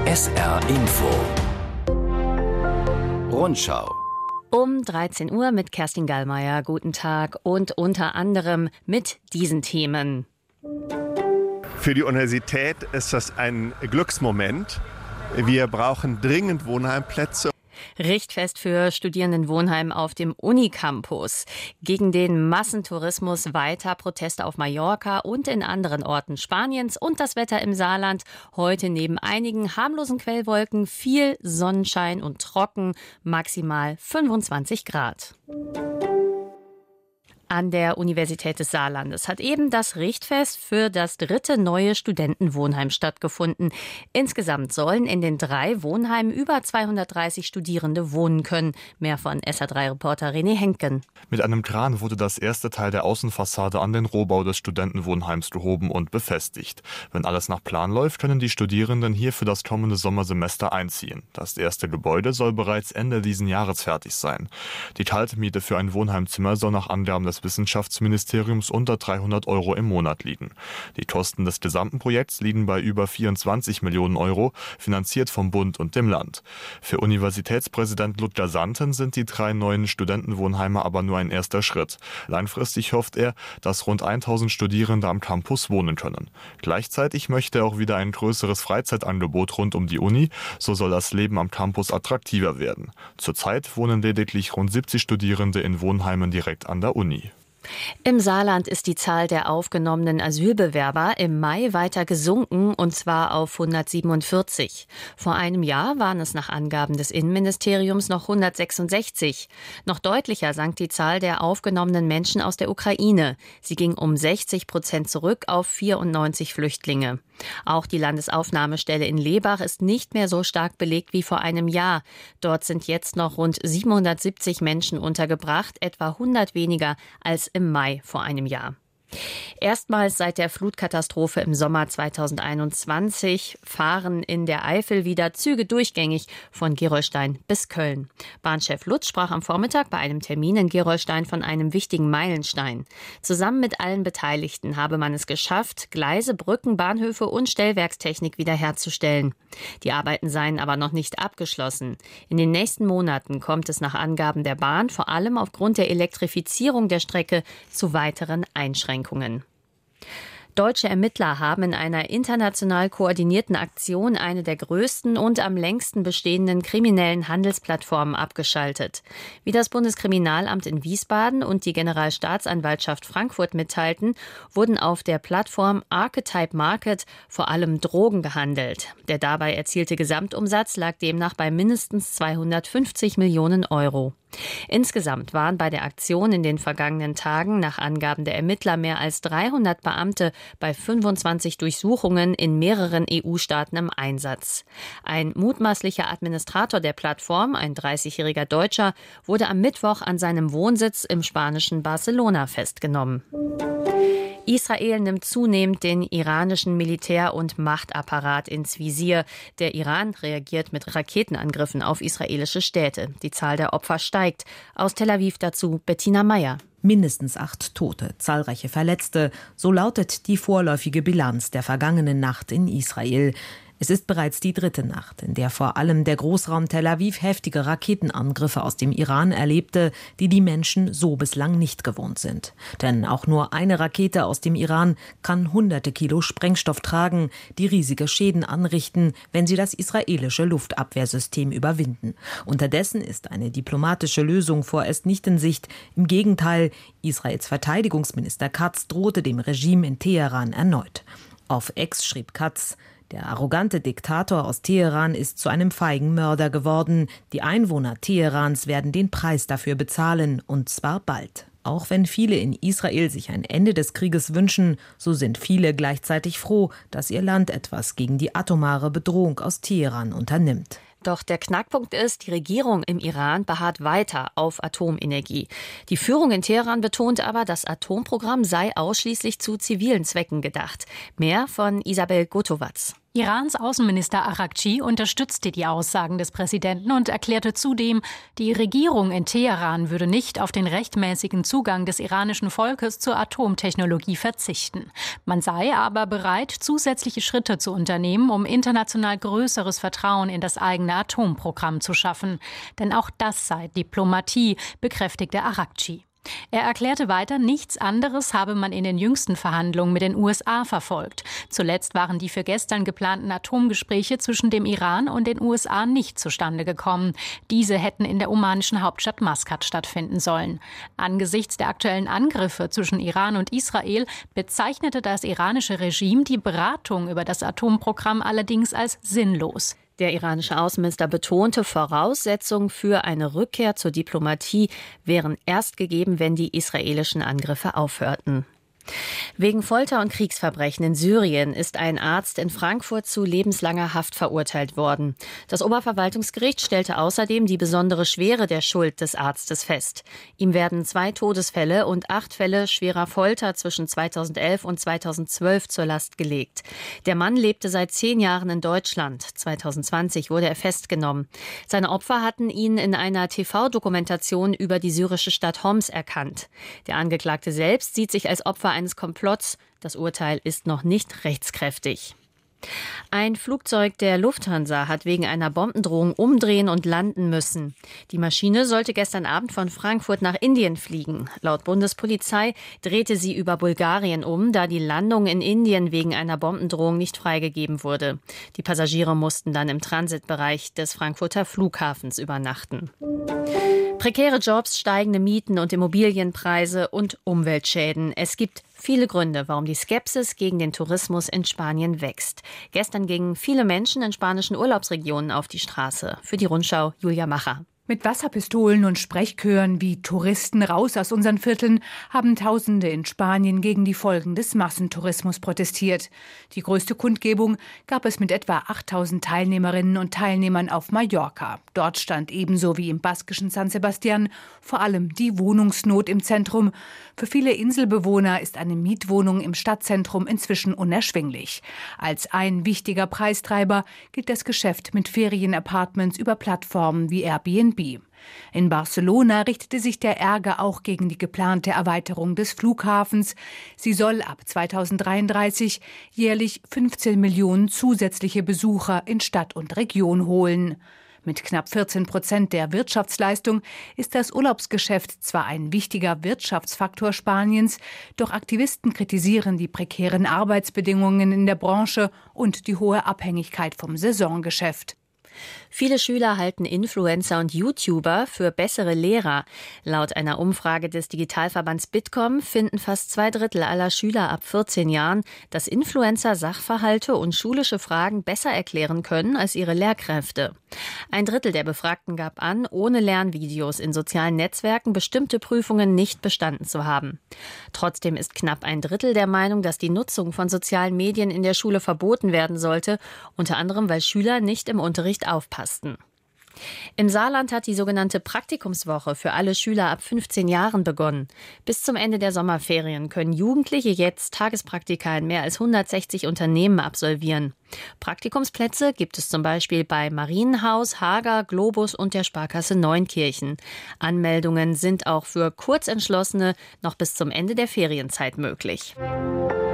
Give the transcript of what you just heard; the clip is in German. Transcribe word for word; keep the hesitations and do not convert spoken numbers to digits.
S R Info Rundschau Um dreizehn Uhr mit Kerstin Gallmeier. Guten Tag und unter anderem mit diesen Themen. Für die Universität ist das ein Glücksmoment. Wir brauchen dringend Wohnheimplätze. Richtfest für Studierendenwohnheim auf dem Unicampus. Gegen den Massentourismus weiter Proteste auf Mallorca und in anderen Orten Spaniens und das Wetter im Saarland. Heute neben einigen harmlosen Quellwolken viel Sonnenschein und trocken, maximal fünfundzwanzig Grad. An der Universität des Saarlandes hat eben das Richtfest für das dritte neue Studentenwohnheim stattgefunden. Insgesamt sollen in den drei Wohnheimen über zweihundertdreißig Studierende wohnen können. Mehr von S R drei Reporter René Henken. Mit einem Kran wurde das erste Teil der Außenfassade an den Rohbau des Studentenwohnheims gehoben und befestigt. Wenn alles nach Plan läuft, können die Studierenden hier für das kommende Sommersemester einziehen. Das erste Gebäude soll bereits Ende diesen Jahres fertig sein. Die Kaltmiete für ein Wohnheimzimmer soll nach Angaben des Wissenschaftsministeriums unter dreihundert Euro im Monat liegen. Die Kosten des gesamten Projekts liegen bei über vierundzwanzig Millionen Euro, finanziert vom Bund und dem Land. Für Universitätspräsident Ludger Santen sind die drei neuen Studentenwohnheime aber nur ein erster Schritt. Langfristig hofft er, dass rund tausend Studierende am Campus wohnen können. Gleichzeitig möchte er auch wieder ein größeres Freizeitangebot rund um die Uni, so soll das Leben am Campus attraktiver werden. Zurzeit wohnen lediglich rund siebzig Studierende in Wohnheimen direkt an der Uni. Im Saarland ist die Zahl der aufgenommenen Asylbewerber im Mai weiter gesunken, und zwar auf hundertsiebenundvierzig. Vor einem Jahr waren es nach Angaben des Innenministeriums noch hundertsechsundsechzig. Noch deutlicher sank die Zahl der aufgenommenen Menschen aus der Ukraine. Sie ging um sechzig Prozent zurück auf vierundneunzig Flüchtlinge. Auch die Landesaufnahmestelle in Lebach ist nicht mehr so stark belegt wie vor einem Jahr. Dort sind jetzt noch rund siebenhundertsiebzig Menschen untergebracht, etwa hundert weniger als im Mai vor einem Jahr. Erstmals seit der Flutkatastrophe im Sommer zweitausendeinundzwanzig fahren in der Eifel wieder Züge durchgängig von Gerolstein bis Köln. Bahnchef Lutz sprach am Vormittag bei einem Termin in Gerolstein von einem wichtigen Meilenstein. Zusammen mit allen Beteiligten habe man es geschafft, Gleise, Brücken, Bahnhöfe und Stellwerkstechnik wiederherzustellen. Die Arbeiten seien aber noch nicht abgeschlossen. In den nächsten Monaten kommt es nach Angaben der Bahn vor allem aufgrund der Elektrifizierung der Strecke zu weiteren Einschränkungen. Deutsche Ermittler haben in einer international koordinierten Aktion eine der größten und am längsten bestehenden kriminellen Handelsplattformen abgeschaltet. Wie das Bundeskriminalamt in Wiesbaden und die Generalstaatsanwaltschaft Frankfurt mitteilten, wurden auf der Plattform Archetype Market vor allem Drogen gehandelt. Der dabei erzielte Gesamtumsatz lag demnach bei mindestens zweihundertfünfzig Millionen Euro. Insgesamt waren bei der Aktion in den vergangenen Tagen nach Angaben der Ermittler mehr als dreihundert Beamte bei fünfundzwanzig Durchsuchungen in mehreren E U-Staaten im Einsatz. Ein mutmaßlicher Administrator der Plattform, ein dreißigjähriger Deutscher, wurde am Mittwoch an seinem Wohnsitz im spanischen Barcelona festgenommen. Israel nimmt zunehmend den iranischen Militär- und Machtapparat ins Visier. Der Iran reagiert mit Raketenangriffen auf israelische Städte. Die Zahl der Opfer steigt. Aus Tel Aviv dazu Bettina Meyer. Mindestens acht Tote, zahlreiche Verletzte. So lautet die vorläufige Bilanz der vergangenen Nacht in Israel. Es ist bereits die dritte Nacht, in der vor allem der Großraum Tel Aviv heftige Raketenangriffe aus dem Iran erlebte, die die Menschen so bislang nicht gewohnt sind. Denn auch nur eine Rakete aus dem Iran kann hunderte Kilo Sprengstoff tragen, die riesige Schäden anrichten, wenn sie das israelische Luftabwehrsystem überwinden. Unterdessen ist eine diplomatische Lösung vorerst nicht in Sicht. Im Gegenteil, Israels Verteidigungsminister Katz drohte dem Regime in Teheran erneut. Auf X schrieb Katz: Der arrogante Diktator aus Teheran ist zu einem feigen Mörder geworden. Die Einwohner Teherans werden den Preis dafür bezahlen, und zwar bald. Auch wenn viele in Israel sich ein Ende des Krieges wünschen, so sind viele gleichzeitig froh, dass ihr Land etwas gegen die atomare Bedrohung aus Teheran unternimmt. Doch der Knackpunkt ist, die Regierung im Iran beharrt weiter auf Atomenergie. Die Führung in Teheran betont aber, das Atomprogramm sei ausschließlich zu zivilen Zwecken gedacht. Mehr von Isabel Gotowatz. Irans Außenminister Araghchi unterstützte die Aussagen des Präsidenten und erklärte zudem, die Regierung in Teheran würde nicht auf den rechtmäßigen Zugang des iranischen Volkes zur Atomtechnologie verzichten. Man sei aber bereit, zusätzliche Schritte zu unternehmen, um international größeres Vertrauen in das eigene Atomprogramm zu schaffen. Denn auch das sei Diplomatie, bekräftigte Araghchi. Er erklärte weiter, nichts anderes habe man in den jüngsten Verhandlungen mit den U S A verfolgt. Zuletzt waren die für gestern geplanten Atomgespräche zwischen dem Iran und den U S A nicht zustande gekommen. Diese hätten in der omanischen Hauptstadt Maskat stattfinden sollen. Angesichts der aktuellen Angriffe zwischen Iran und Israel bezeichnete das iranische Regime die Beratung über das Atomprogramm allerdings als sinnlos. Der iranische Außenminister betonte, Voraussetzungen für eine Rückkehr zur Diplomatie wären erst gegeben, wenn die israelischen Angriffe aufhörten. Wegen Folter und Kriegsverbrechen in Syrien ist ein Arzt in Frankfurt zu lebenslanger Haft verurteilt worden. Das Oberverwaltungsgericht stellte außerdem die besondere Schwere der Schuld des Arztes fest. Ihm werden zwei Todesfälle und acht Fälle schwerer Folter zwischen zweitausendelf und zweitausendzwölf zur Last gelegt. Der Mann lebte seit zehn Jahren in Deutschland. zweitausendzwanzig wurde er festgenommen. Seine Opfer hatten ihn in einer T V-Dokumentation über die syrische Stadt Homs erkannt. Der Angeklagte selbst sieht sich als Opfer eines Komplotts. Das Urteil ist noch nicht rechtskräftig. Ein Flugzeug der Lufthansa hat wegen einer Bombendrohung umdrehen und landen müssen. Die Maschine sollte gestern Abend von Frankfurt nach Indien fliegen. Laut Bundespolizei drehte sie über Bulgarien um, da die Landung in Indien wegen einer Bombendrohung nicht freigegeben wurde. Die Passagiere mussten dann im Transitbereich des Frankfurter Flughafens übernachten. Prekäre Jobs, steigende Mieten und Immobilienpreise und Umweltschäden. Es gibt viele Gründe, warum die Skepsis gegen den Tourismus in Spanien wächst. Gestern gingen viele Menschen in spanischen Urlaubsregionen auf die Straße. Für die Rundschau Julia Macher. Mit Wasserpistolen und Sprechchören wie Touristen raus aus unseren Vierteln haben Tausende in Spanien gegen die Folgen des Massentourismus protestiert. Die größte Kundgebung gab es mit etwa achttausend Teilnehmerinnen und Teilnehmern auf Mallorca. Dort stand ebenso wie im baskischen San Sebastian vor allem die Wohnungsnot im Zentrum. Für viele Inselbewohner ist eine Mietwohnung im Stadtzentrum inzwischen unerschwinglich. Als ein wichtiger Preistreiber gilt das Geschäft mit Ferienapartments über Plattformen wie Airbnb. In Barcelona richtete sich der Ärger auch gegen die geplante Erweiterung des Flughafens. Sie soll ab zweitausenddreiunddreißig jährlich fünfzehn Millionen zusätzliche Besucher in Stadt und Region holen. Mit knapp vierzehn Prozent der Wirtschaftsleistung ist das Urlaubsgeschäft zwar ein wichtiger Wirtschaftsfaktor Spaniens, doch Aktivisten kritisieren die prekären Arbeitsbedingungen in der Branche und die hohe Abhängigkeit vom Saisongeschäft. Viele Schüler halten Influencer und YouTuber für bessere Lehrer. Laut einer Umfrage des Digitalverbands Bitkom finden fast zwei Drittel aller Schüler ab vierzehn Jahren, dass Influencer Sachverhalte und schulische Fragen besser erklären können als ihre Lehrkräfte. Ein Drittel der Befragten gab an, ohne Lernvideos in sozialen Netzwerken bestimmte Prüfungen nicht bestanden zu haben. Trotzdem ist knapp ein Drittel der Meinung, dass die Nutzung von sozialen Medien in der Schule verboten werden sollte, unter anderem weil Schüler nicht im Unterricht aufpassten. Im Saarland hat die sogenannte Praktikumswoche für alle Schüler ab fünfzehn Jahren begonnen. Bis zum Ende der Sommerferien können Jugendliche jetzt Tagespraktika in mehr als hundertsechzig Unternehmen absolvieren. Praktikumsplätze gibt es zum Beispiel bei Marienhaus, Hager, Globus und der Sparkasse Neunkirchen. Anmeldungen sind auch für Kurzentschlossene noch bis zum Ende der Ferienzeit möglich.